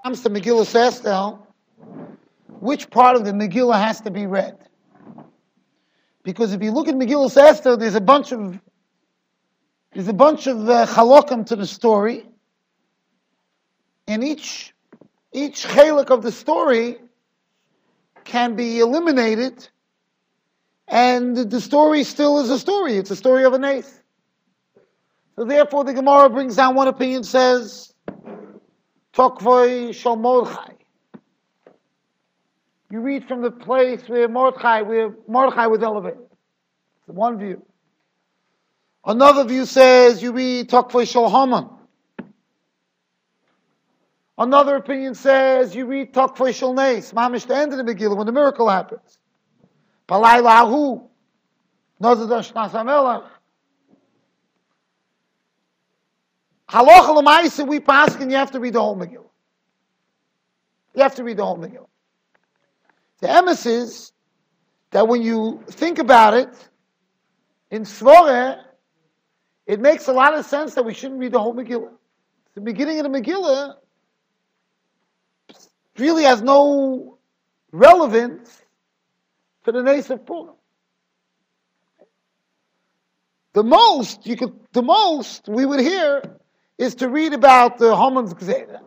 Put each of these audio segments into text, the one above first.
comes to Megillah Esther, which part of the Megillah has to be read? Because if you look at Megillah Esther, there's a bunch of chalokim to the story, and each chalak of the story can be eliminated, and the story still is a story. It's a story of a nace. So therefore, the Gemara brings down one opinion, says, Tokvoi Shal Mordechai. You read from the place where Mordechai was elevated. It's one view. Another view says you read Tokvoi Shal Haman. Another opinion says you read Tokvoi Shal Nes, mamish the end of the Megillah when the miracle happens. Palayla Ahu, Nozadash Nasamelach. Halacha l'maisa, we pass, and you have to read the whole Megillah. You have to read the whole Megillah. The emes is that when you think about it, in Svoreh, it makes a lot of sense that we shouldn't read the whole Megillah. The beginning of the Megillah really has no relevance to the Nes of Purim. The most we would hear is to read about the Haman's Gzera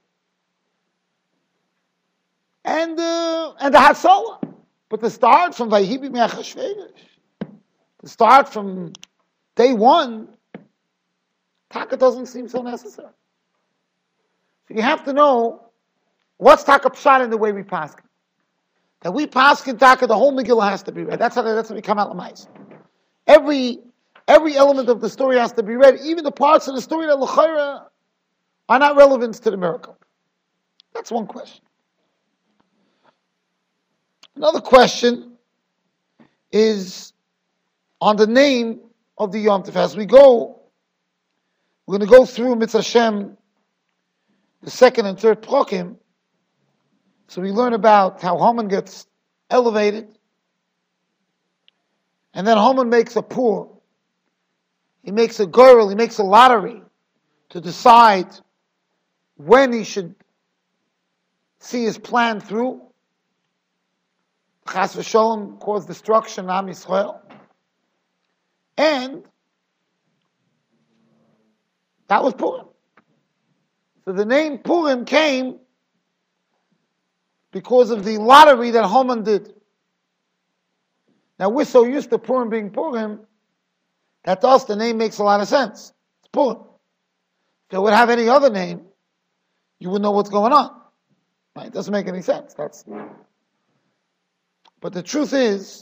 and the Hatzalah. But to start from Vayihi Me'achashverosh, to start from day one, Taka doesn't seem so necessary. So you have to know what's Taka Pshat in the way we paskin. That we paskin Taka, the whole Megillah has to be read. That's how we come out l'mais. Every element of the story has to be read, even the parts of the story that l'chayra are not relevant to the miracle. That's one question. Another question is on the name of the Yom Tov. As we go, we're going to go through Mitzvah Hashem, the second and third Prokim. So we learn about how Haman gets elevated, and then Haman makes a poor. He makes a girl, he makes a lottery to decide when he should see his plan through. Chas v'sholom caused destruction in Am Yisrael. And that was Purim. So the name Purim came because of the lottery that Haman did. Now we're so used to Purim being Purim, that to us the name makes a lot of sense. It's Purim. If it would have any other name, you wouldn't know what's going on. Right? It doesn't make any sense. But the truth is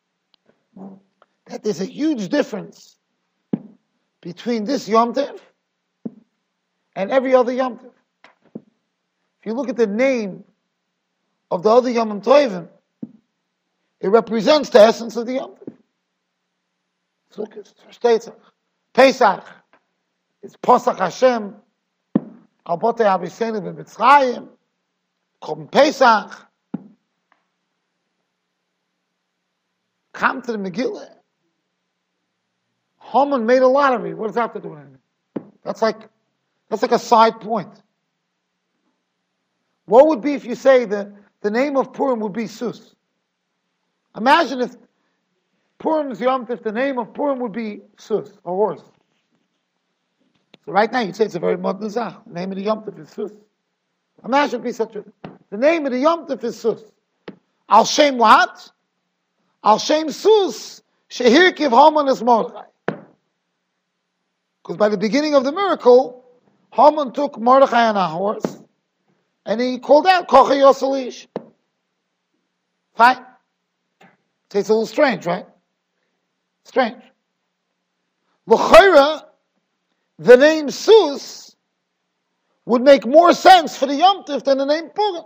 that there's a huge difference between this Yom Tov and every other Yom Tov. If you look at the name of the other Yom Tovim, it represents the essence of the Yom Tov. Sukkot, Pesach, it's Posach Hashem, Al Botei Aviseinu b'Mitzrayim, Korban Pesach. Come to the Megillah. Haman made a lottery. What does that have to do with anything? That's like a side point. What would be if you say that the name of Purim would be Sus? Imagine if Purim's Yom Tov, the name of Purim would be Sus, a horse. So right now you'd say it's a very modern zach. The name of the Yom Tov is Sus. Imagine it would be such a thing. The name of the Yom Tov is Sus. Al Shem what? Al Shem Sus, Shehir Kiv Haman es Mordechai. Because by the beginning of the miracle, Haman took Mordechai on a horse, and he called out, Kocha Yoselish. Fine. So it's a little strange, right? Strange. L'chayra, the name Sus would make more sense for the Yom Tov than the name Purim.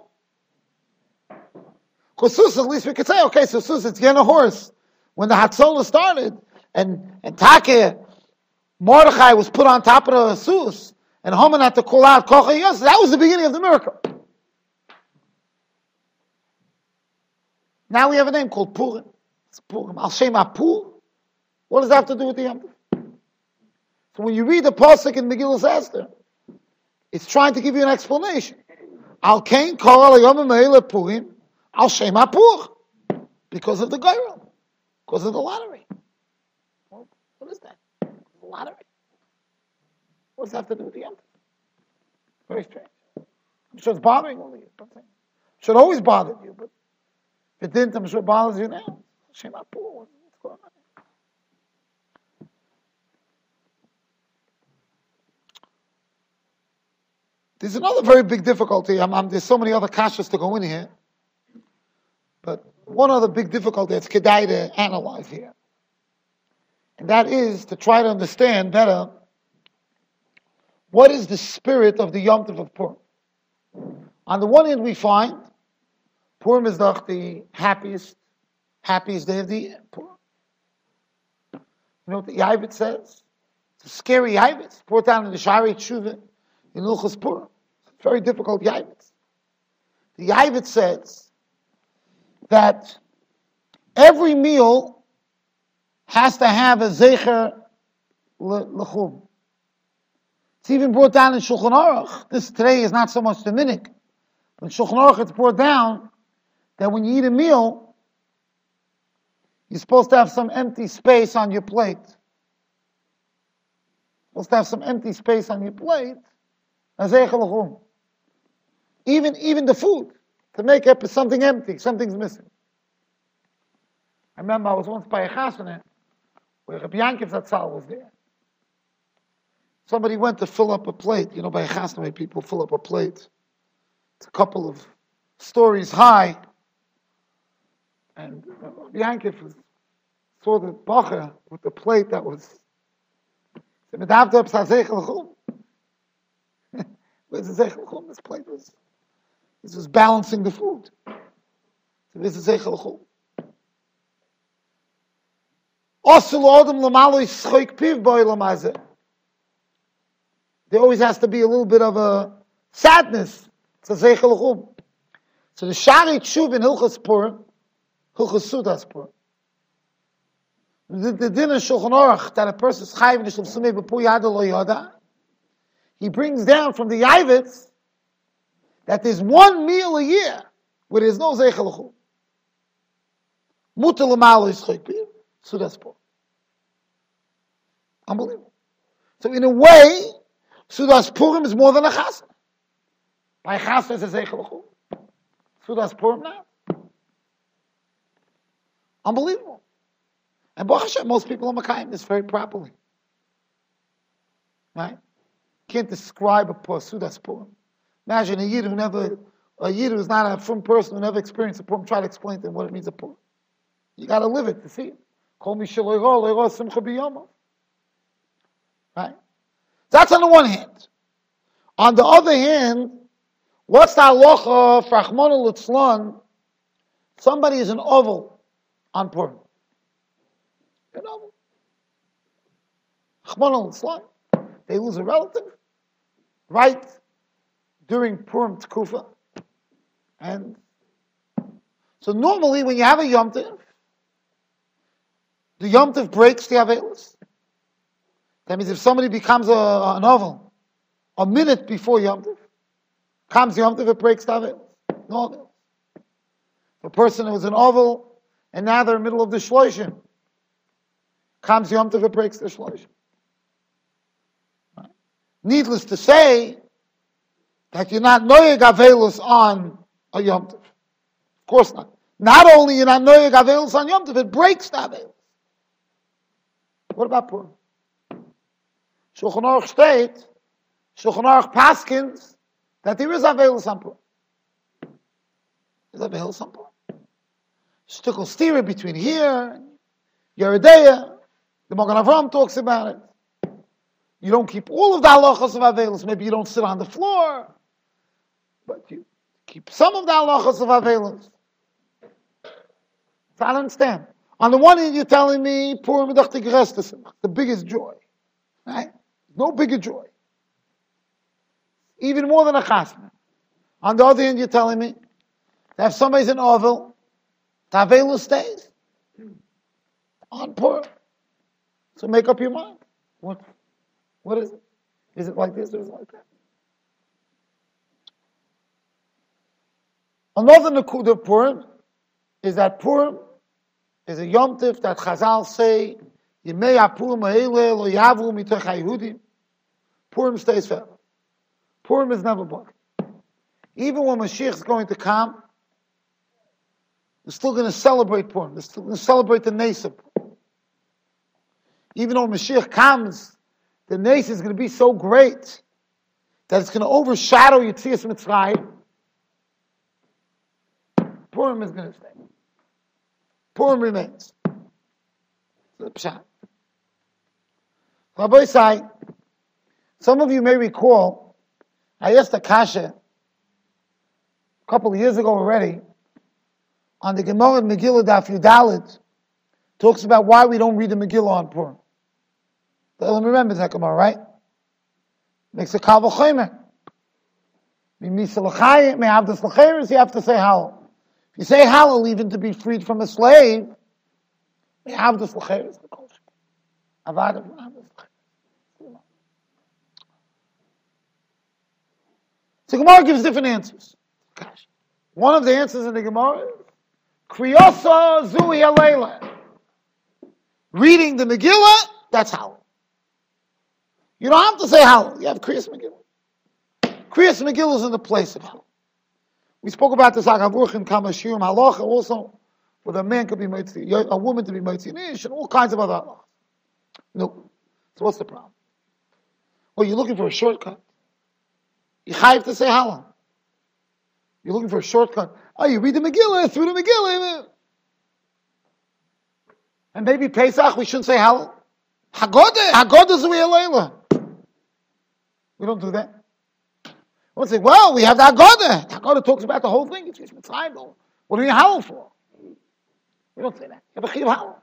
Because Sus, at least we could say, okay, so Sus, it's getting a horse. When the Hatzalah started, and Takeh, Mordechai was put on top of the Sus, and Haman had to call out Kocha Yosef, that was the beginning of the miracle. Now we have a name called Purim. It's Purim. Al Shem HaPur. What does that have to do with the Yom Tov? So when you read the Pasuk in Megillah Esther, it's trying to give you an explanation. Al Kain Kol Al Yom Me'ele Purim Al Shem HaPur, because of the Goyrel, because of the lottery. Well, what is that? The lottery? What does that have to do with the Yom Tov? Very strange. I'm sure it's bothering only you. It should always bother you, but if it didn't, I'm sure it bothers you now. Shem HaPur, what's going on? There's another very big difficulty. There's so many other kashas to go in here. But one other big difficulty that's kedai to analyze here. And that is to try to understand better what is the spirit of the Yom Tov of Purim. On the one hand, we find Purim is the happiest day of the year. Purim. You know what the Yavit says? It's a scary Yavit. It's brought down in the Shari Tshuva in Ilchos Purim. It's very difficult Yavit. The Yavit says that every meal has to have a Zecher L'chum. It's even brought down in Shulchan Aruch. This today is not so much the minhag, but in Shulchan Aruch it's brought down that when you eat a meal, you're supposed to have some empty space on your plate. You're supposed to have some empty space on your plate. Even the food, to make up something empty, something's missing. I remember I was once by a chasana where Rabbi Yankiv Zatzal was there. Somebody went to fill up a plate. You know, by a chasana, people fill up a plate. It's a couple of stories high. And Rabbi Yankiv saw the bacher with the plate that was. Where's the Zeichel L'chum? This plate was balancing the food. So this is Zeichel L'chum. There always has to be a little bit of a sadness. It's a Zeichel L'chum. So the Shari Tshuv in Hilchos Purim, Hilchos Sudas Purim, the din of Shulchan Aruch that a person is chayiv nishlam sumei b'pu yada lo yada, he brings down from the Yavitz that there's one meal a year where there's no Zeichel L'chum. Mutar l'malo yischok piv, Sudas Purim. Unbelievable. So in a way, Sudas Purim is more than a chasna. By chasna is a Zeichel L'chum. Sudas Purim now. Unbelievable. And Baruch Hashem, most people are makayim this very properly. Right? Can't describe a Sudas Purim. Imagine a Yid who's not a Purim person, who never experienced a Purim, try to explain to him what it means a Purim. You got to live it to see it. Call me Shaloiro, Simcha B'Yoma. Right? That's on the one hand. On the other hand, what's the halacha for Rachmana Litzlan? Somebody is an oval on Purim. An oval. Rachmana Litzlan. They lose a relative right during Purim Tekufa. And so normally when you have a Yom Tov, the Yom Tov breaks the Avelis. That means if somebody becomes an oval a minute before Yom Tov, comes Yom Tov, it breaks the Avelis. No Avelis. The person who was an oval and now they're in the middle of the Shloshim, comes Yom Tov, it breaks the Shloshim. Needless to say, that you're not noyeg avelus on a Yom Tov. Of course not. Not only you're not noyeg avelus on Yom Tov, it breaks the avelus. What about Purim? Shulchan Aruch states, Shulchan Aruch paskins, that there is avelus on Purim. There's avelus on Purim. Shtickle stira between here and Yeridea. The Magen Avraham talks about it. You don't keep all of the halachas of Avelus. Maybe you don't sit on the floor. But you keep some of the halachas of Avelus. So I don't understand. On the one hand, you're telling me Purim the biggest joy. Right? No bigger joy. Even more than a chasna. On the other hand, you're telling me that if somebody's in Ovel, the Avelus stays on Purim. So make up your mind. What is it? Is it like this or is it like that? Another Nakuda of Purim is that Purim is a Yom Tif that Chazal say, Yemei HaPurim ha'ele lo yavru mitoch HaYehudim. Purim stays forever. Purim is never broken. Even when Mashiach is going to come, they're still going to celebrate Purim. They're still going to celebrate the Nes of Purim. Even though Mashiach comes, the Nes is going to be so great that it's going to overshadow Yetzias Mitzrayim. Purim is going to stay. Purim remains. Rabbi Sai, some of you may recall, I asked a kasha a couple of years ago already on the Gemara Megillah Daf Yudalit, talks about why we don't read the Megillah on Purim. Let me remember that Gemara, right? Makes a kal v'chomer. You have to say Hallel. If you say Hallel, even to be freed from a slave, you have the l'cheres. So Gemara gives different answers. One of the answers in the Gemara is Kriyosa Zui Alayla. Reading the Megillah, that's Hallel. You don't have to say Hallel. You have Kriyas Megillah. Kriyas Megillah is in the place of Hallel. We spoke about this Agavurchim Kamashirim Halacha also, where a man could be Motzi, a woman to be Motzi Nish, and all kinds of other halachas. No. So what's the problem? Well, you're looking for a shortcut. You have to say Hallel. You're looking for a shortcut. Oh, you read the Megillah, through the Megillah. And maybe Pesach, we shouldn't say Hallel. Haggadah Zui Alayla. We don't do that. We'll say, well, we have the Haggadah. The Haggadah talks about the whole thing. It's Mitzrayim. What do you Hallel for? We don't say that. You have a Chiyuv Hallel.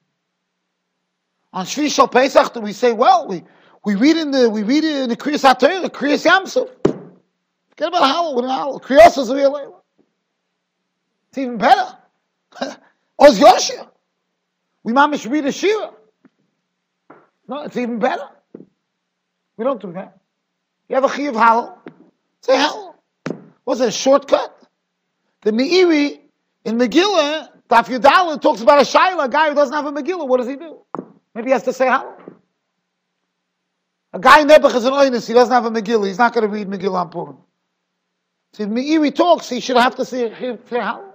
On Shvi Shal Pesach, do we say, well, we read in the Kriyas HaTorah, the Kriyas Yamsuf. Forget about Hallel. What do you Hallel? Kriyas Zui Alayla. It's even better. Oz Yoshia. We mamish read a Shira. No, it's even better. We don't do that. You have a Chiyuv Hallel. Say Hallel. What's it, a shortcut? The Meiri in Megillah, Daf Yudalit, talks about a Shaila, a guy who doesn't have a Megillah. What does he do? Maybe he has to say Hallel. A guy in Nebuch is an Oinus, he doesn't have a Megillah. He's not going to read Megillah on Purim. So if Meiri talks, he should have to say Hallel.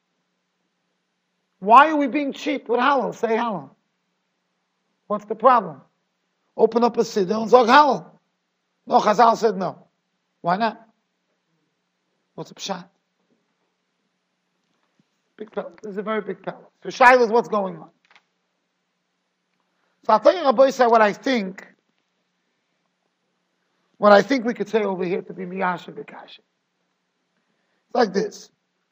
Why are we being cheap with Hallel? Say Hallel. What's the problem? Open up a siddur and zog Hallel. No, Chazal said no. Why not? What's a pshat? Big problem. This is a very big problem. So Shaila is what's going on. So I'll tell you, Rabbi Yisrael, what I think we could say over here to be Miyasha B'Kasha. It's like this.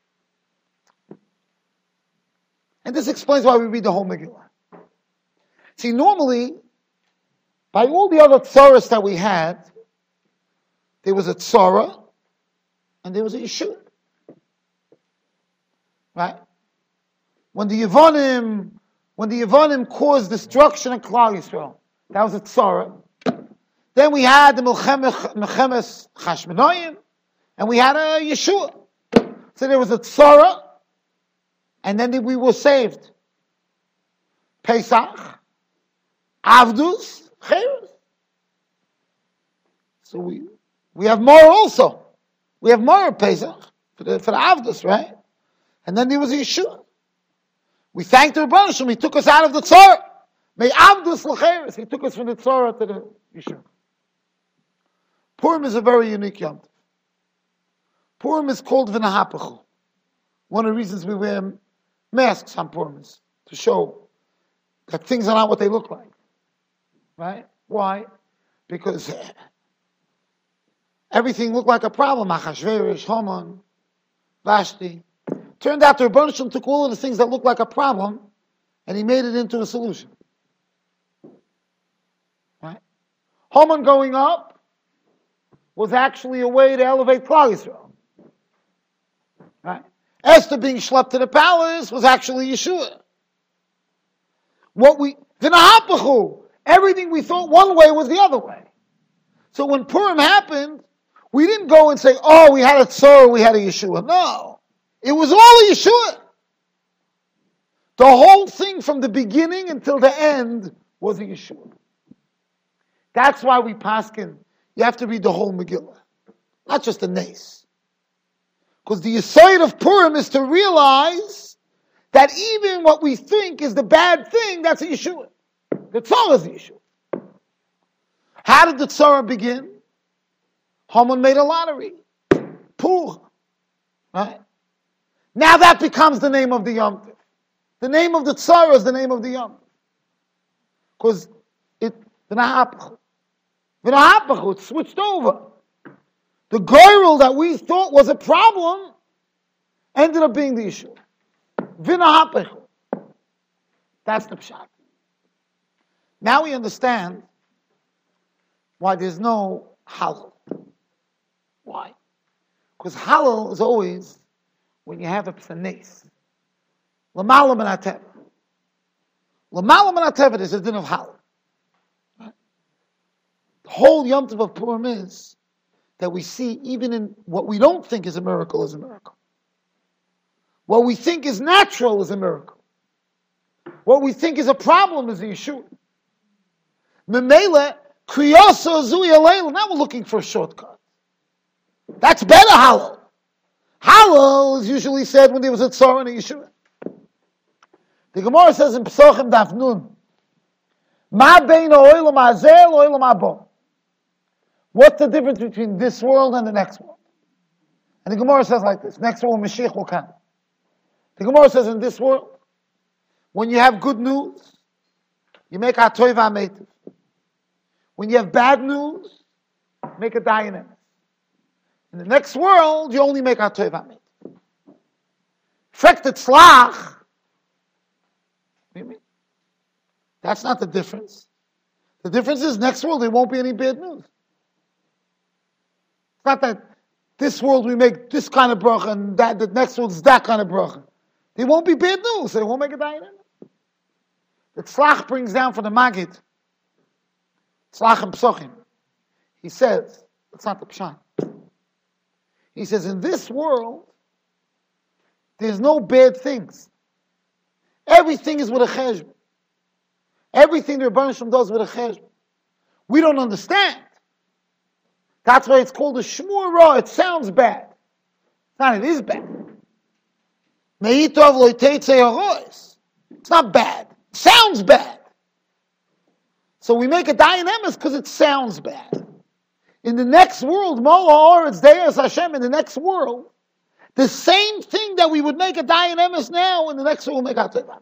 And this explains why we read the whole Megillah. See, normally, by all the other tzaras that we had, there was a tzara, and there was a Yeshua. Right? When the Yevonim caused destruction in Klal Yisrael, that was a tzara. Then we had the Melchemes Chashmonaim, and we had a Yeshua. So there was a tzara, and then we were saved. Pesach, Avdus, Cheres. So we have more also. We have more Pesach for the Avdus, right? And then there was a Yeshua. We thanked the Rebbeinu Shalom. He took us out of the Tzara. May Avdus l'cheres. He took us from the Tzara to the Yeshua. Purim is a very unique Yom Tov. Purim is called V'nahapachu. One of the reasons we wear masks on Purim is to show that things are not what they look like. Right? Why? Because everything looked like a problem. Achashverosh, Haman, Vashti. Turned out the Rebbeinu Shalom took all of the things that looked like a problem and he made it into a solution. Right? Haman going up was actually a way to elevate Klal Yisrael. Right? Esther being schlepped to the palace was actually Yeshua. V'nahapachu, everything we thought one way was the other way. So when Purim happened, we didn't go and say, oh, we had a Tzor, we had a Yeshua. No. It was all a Yeshua. The whole thing from the beginning until the end was a Yeshua. That's why we paskin. You have to read the whole Megillah, not just the Nes. Because the Yesod of Purim is to realize that even what we think is the bad thing, that's a Yeshua. The Tzorah is a Yeshua. How did the Tzorah begin? Haman made a lottery. Pur. Right? Now that becomes the name of the Yom Tov. The name of the Tzorah is the name of the Yom Tov. Because it switched over. The goyrel that we thought was a problem ended up being the issue. V'nahapechu. That's the pshat. Now we understand why there's no halal. Why? Because halal is always when you have a psanes. L'malam and ateva. L'malam and ateva is a din of halal. Right? The whole Yom Tov of Purim is that we see even in what we don't think is a miracle is a miracle. What we think is natural is a miracle. What we think is a problem is a Yeshua. Memele, kriyoso zui aleilu. Now we're looking for a shortcut. That's better halal. Halal is usually said when there was a tzara and a Yeshua. The Gemara says in Pesachim Daf Nun, Ma bein ha'olam hazeh l'olam habo. What's the difference between this world and the next world? And the Gemara says like this: next world, Mashiach will come. The Gemara says in this world, when you have good news, you make a toiv ha'meitiv. When you have bad news, make a dayanim. In the next world, you only make a toiv ha'meitiv. Frektet tzlach. What do you mean? That's not the difference. The difference is next world there won't be any bad news. It's not that this world we make this kind of bracha and that the next world is that kind of bracha. There won't be bad news, so they won't make a dayanim. The tzlach brings down from the Maggid, tzlach and psochim. He says, it's not the pshat. He says, in this world, there's no bad things. Everything is with a cheshbon. Everything the Rebbeinu Shem does with a cheshbon. We don't understand. That's why it's called a shmur ra. It sounds bad. It's not, it is bad. Me'itov lo yiteitzei harois. It's not bad. It sounds bad. So we make a dayan emes because it sounds bad. In the next world, Mola Oretz Deus Hashem, in the next world, the same thing that we would make a dayan emes now, in the next world we'll make a teva.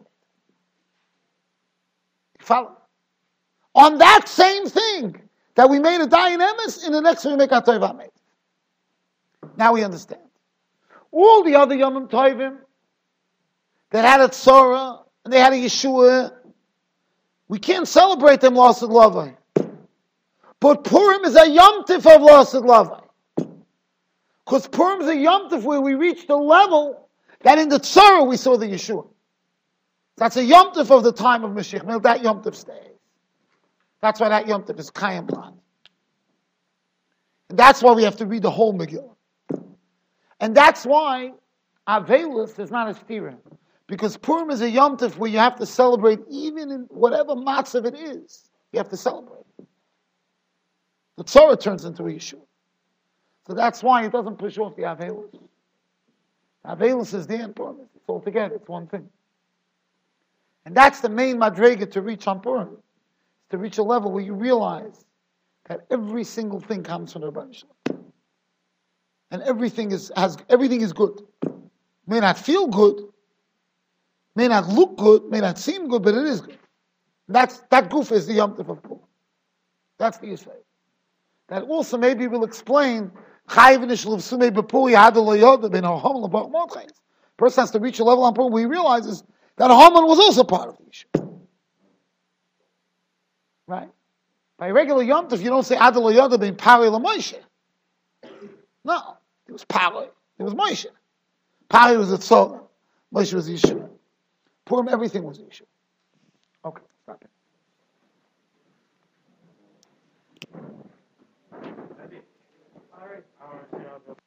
Follow? On that same thing that we made a dayan emes, in the next world we make a teva. Now we understand. All the other Yomim Tovim that had a tzora and they had a Yeshua, we can't celebrate them lost at Lavai. But Purim is a Yom Tif of lost at Lavai. Because Purim is a Yom Tif where we reached the level that in the tzora we saw the Yeshua. That's a Yom Tif of the time of Mashiach. That Yom Tif stays. That's why that Yom Tif is Kayam Plan. And that's why we have to read the whole Megillah. And that's why Avelis is not a stira. Because Purim is a Yom Tov where you have to celebrate even in whatever matzav it is. You have to celebrate. The Tzorah turns into a Yeshua. So that's why it doesn't push off the Avelis. Avelis is there in Purim. It's all together. It's one thing. And that's the main madrega to reach on Purim. To reach a level where you realize that every single thing comes from the Rebbeinu Shalom. And everything is good. May not feel good, may not look good, may not seem good, but it is good. That goof is the Yom Tov of Purim. That's the Yisrael. That also maybe will explain person has to reach a level on Purim where he realizes that Haman was also part of the issue. Right? By regular Yom Tov, you don't say Adol Yoda being Pari LaMoshe. No. It was Pari. It was Moshe. Pari was a Tzorah. Moshe was Yeshua. Purim, everything was Yeshua. Okay, stop it.